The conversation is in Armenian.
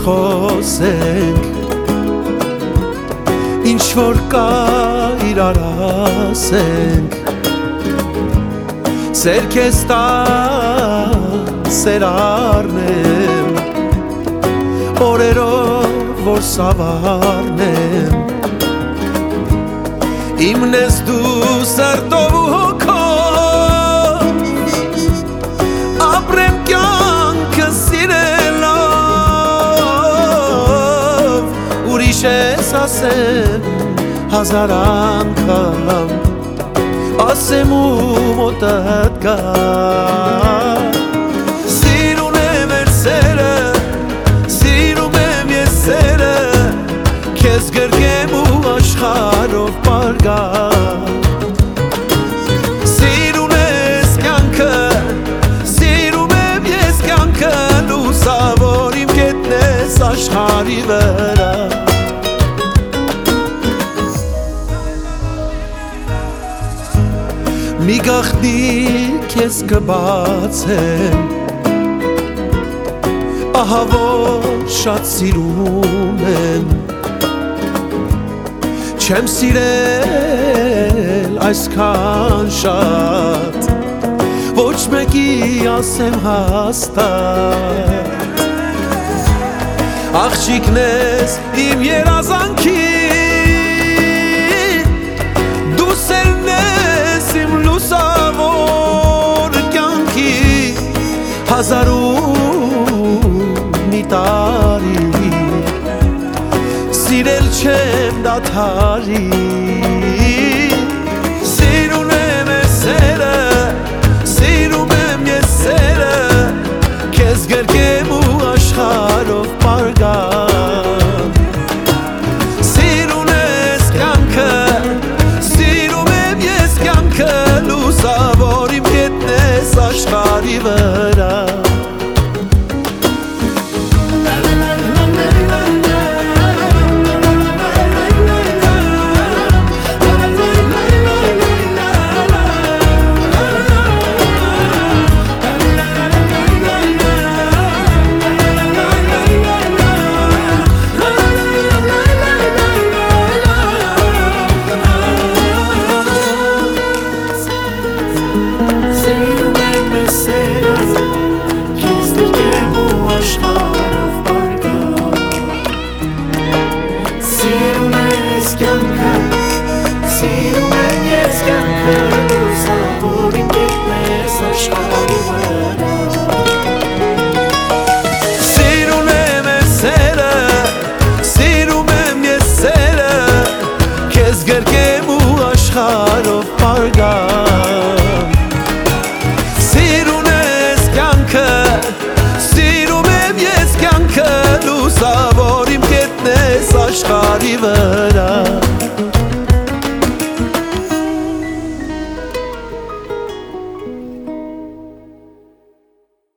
խոսենք, ինչ որ կա իրար ասենք, սեր քեզ տա, սեր առնեմ, օրերով որ սավառնեմ, իմն ես դու սրտով ու հոգով, ապրեմ կյանքը սիրելով, ուրիշ ես ասեմ հազար անգամ, ասեմ ու մոտդ գա, սիրուն եմ էր սերը, սիրում եմ ես սերը, քեզ գրկեմ ու աշխարհով պարգա, սիրուն ես կյանքը, սիրում եմ ես կյանքը, լուսավոր իմ կետն ես աշխարհի վրա, մի գաղտնիք ես կբացեմ, ահա որ շատ սիրում եմ, չեմ սիրել այսքան շատ, ոչ մեկի ասեմ հաստատ, աղջիկն ես իմ երազանքի, դու սերն ես իմ լուսավոր կյանքի, հազարում մի տարի, սիրել չեմ դադարի, սիրուն եմ ես սերը, սիրում եմ ես սերը, քեզ գրկեմ ու աշխարհով պարգամ, սիրուն ես կյանքը, սիրում եմ ես կյանքը, լուսավոր իմ կետն ես աշխարհի վրա, աշխարհով պարգամ, սիրուն ես կյանքը, սիրում եմ ես կյանքը, լուսավոր իմ կետն ես աշխարհի վրա,